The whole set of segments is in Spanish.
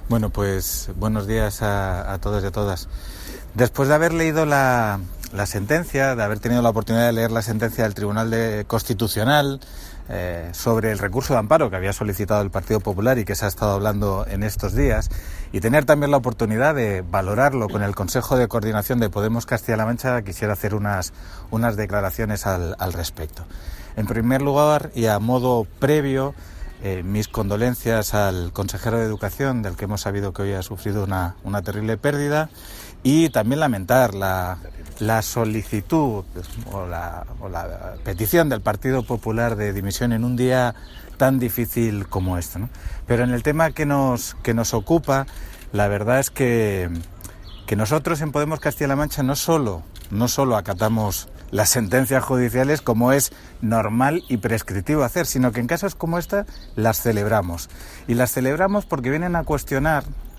Bueno, pues buenos días a todos y a todas. Después de haber leído la sentencia, de haber tenido la oportunidad de leer la sentencia del Tribunal Constitucional sobre el recurso de amparo que había solicitado el Partido Popular y que se ha estado hablando en estos días, y tener también la oportunidad de valorarlo con el Consejo de Coordinación de Podemos Castilla-La Mancha, quisiera hacer unas declaraciones al respecto. En primer lugar, y a modo previo, mis condolencias al consejero de Educación, del que hemos sabido que hoy ha sufrido una terrible pérdida, y también lamentar la solicitud o la petición del Partido Popular de dimisión en un día tan difícil como este, ¿no? Pero en el tema que nos ocupa, la verdad es que nosotros en Podemos Castilla-La Mancha no solo acatamos las sentencias judiciales como es normal y prescriptivo hacer, sino que en casos como esta las celebramos. Y las celebramos porque vienen a cuestionar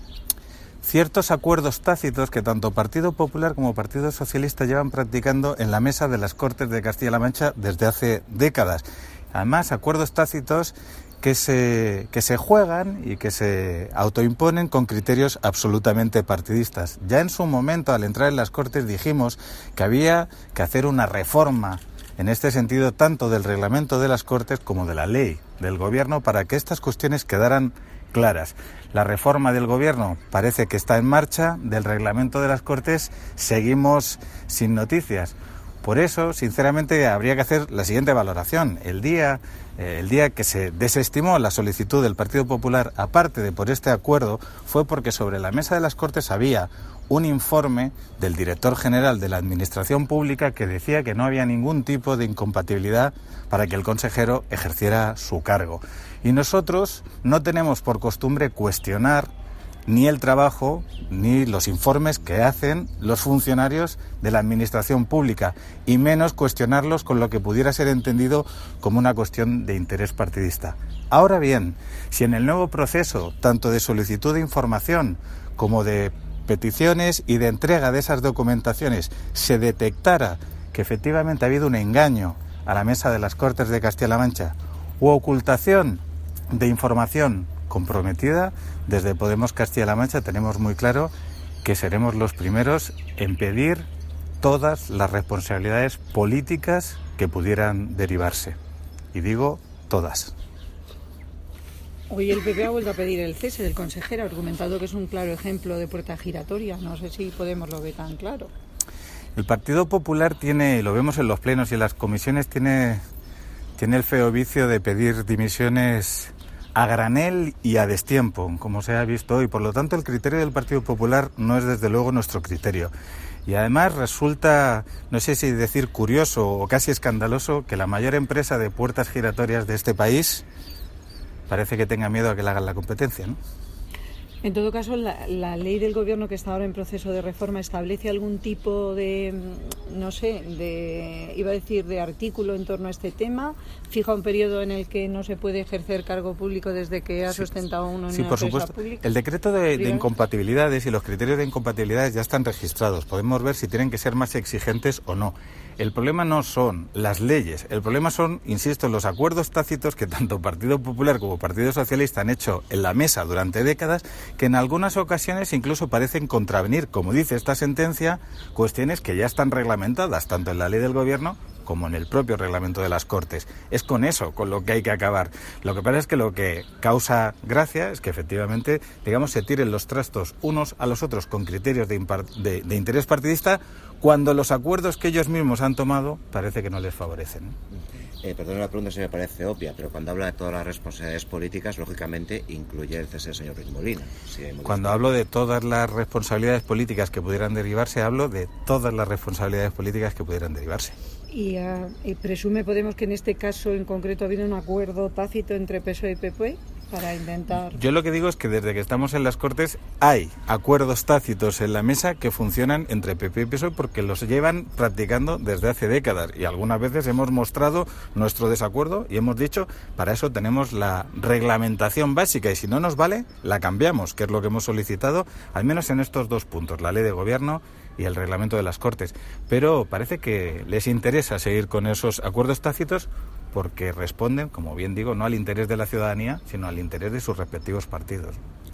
ciertos acuerdos tácitos que tanto Partido Popular como Partido Socialista llevan practicando en la mesa de las Cortes de Castilla-La Mancha desde hace décadas. Además, acuerdos tácitos que se juegan y que se autoimponen con criterios absolutamente partidistas. Ya en su momento, al entrar en las Cortes, dijimos que había que hacer una reforma en este sentido tanto del reglamento de las Cortes como de la ley del Gobierno para que estas cuestiones quedaran claras. La reforma del Gobierno parece que está en marcha, del reglamento de las Cortes seguimos sin noticias. Por eso, sinceramente, habría que hacer la siguiente valoración. El día que se desestimó la solicitud del Partido Popular, aparte de por este acuerdo, fue porque sobre la mesa de las Cortes había un informe del director general de la Administración Pública que decía que no había ningún tipo de incompatibilidad para que el consejero ejerciera su cargo. Y nosotros no tenemos por costumbre cuestionar ni el trabajo ni los informes que hacen los funcionarios de la Administración Pública, y menos cuestionarlos con lo que pudiera ser entendido como una cuestión de interés partidista. Ahora bien, si en el nuevo proceso, tanto de solicitud de información como de peticiones y de entrega de esas documentaciones, se detectara que efectivamente ha habido un engaño a la mesa de las Cortes de Castilla-La Mancha u ocultación de información comprometida, desde Podemos Castilla-La Mancha tenemos muy claro que seremos los primeros en pedir todas las responsabilidades políticas que pudieran derivarse. Y digo todas. Hoy el PP ha vuelto a pedir el cese del consejero, argumentado que es un claro ejemplo de puerta giratoria. No sé si Podemos lo ve tan claro. El Partido Popular tiene, lo vemos en los plenos y en las comisiones, tiene el feo vicio de pedir dimisiones a granel y a destiempo, como se ha visto hoy. Por lo tanto, el criterio del Partido Popular no es desde luego nuestro criterio. Y además resulta, no sé si decir curioso o casi escandaloso, que la mayor empresa de puertas giratorias de este país parece que tenga miedo a que le hagan la competencia, ¿no? En todo caso, la ley del Gobierno, que está ahora en proceso de reforma, establece algún tipo de, de artículo en torno a este tema. Fija un periodo en el que no se puede ejercer cargo público desde que ha sustentado uno en una por empresa supuesto. Pública. El decreto de incompatibilidades y los criterios de incompatibilidades ya están registrados. Podemos ver si tienen que ser más exigentes o no. El problema no son las leyes, el problema son, insisto, los acuerdos tácitos que tanto Partido Popular como Partido Socialista han hecho en la mesa durante décadas, que en algunas ocasiones incluso parecen contravenir, como dice esta sentencia, cuestiones que ya están reglamentadas tanto en la ley del Gobierno como en el propio reglamento de las Cortes. Es con eso con lo que hay que acabar. Lo que pasa es que lo que causa gracia es que efectivamente, digamos, se tiren los trastos unos a los otros con criterios de interés partidista, cuando los acuerdos que ellos mismos han tomado parece que no les favorecen. Perdón, la pregunta se me parece obvia, pero cuando habla de todas las responsabilidades políticas, lógicamente incluye el cese del señor Ruiz Molina. Cuando hablo de todas las responsabilidades políticas que pudieran derivarse, hablo de todas las responsabilidades políticas que pudieran derivarse. Y presume Podemos que en este caso en concreto ha habido un acuerdo tácito entre PSOE y PP para intentar... Yo lo que digo es que desde que estamos en las Cortes hay acuerdos tácitos en la mesa que funcionan entre PP y PSOE porque los llevan practicando desde hace décadas, y algunas veces hemos mostrado nuestro desacuerdo y hemos dicho, para eso tenemos la reglamentación básica, y si no nos vale, la cambiamos, que es lo que hemos solicitado, al menos en estos dos puntos, la ley de Gobierno y el reglamento de las Cortes. Pero parece que les interesa seguir con esos acuerdos tácitos porque responden, como bien digo, no al interés de la ciudadanía, sino al interés de sus respectivos partidos.